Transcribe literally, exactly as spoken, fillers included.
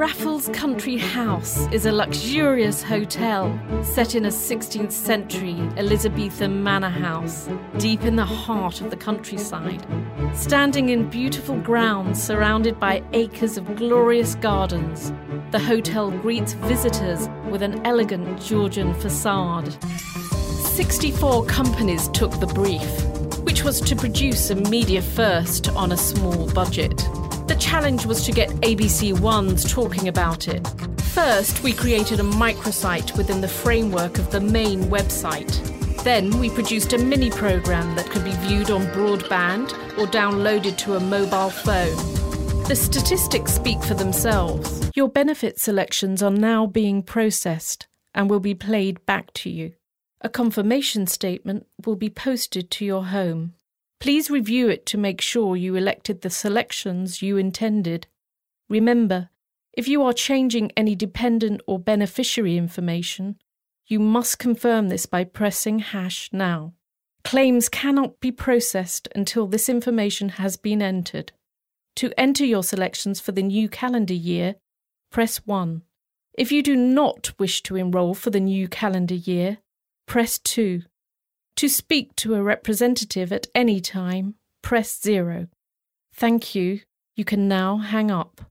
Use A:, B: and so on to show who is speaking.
A: Raffles Country House is a luxurious hotel set in a sixteenth century Elizabethan manor house deep in the heart of the countryside. Standing in beautiful grounds surrounded by acres of glorious gardens, the hotel greets visitors with an elegant Georgian facade. sixty-four companies took the brief, which was to produce a media first on a small budget. The challenge was to get A B C Ones talking about it. First, we created a microsite within the framework of the main website. Then we produced a mini programme that could be viewed on broadband or downloaded to a mobile phone. The statistics speak for themselves. Your benefit selections are now being processed and will be played back to you. A confirmation statement will be posted to your home. Please review it to make sure you elected the selections you intended. Remember, if you are changing any dependent or beneficiary information, you must confirm this by pressing hash now. Claims cannot be processed until this information has been entered. To enter your selections for the new calendar year, press one. If you do not wish to enrol for the new calendar year, press two. To speak to a representative at any time, press zero. Thank you. You can now hang up.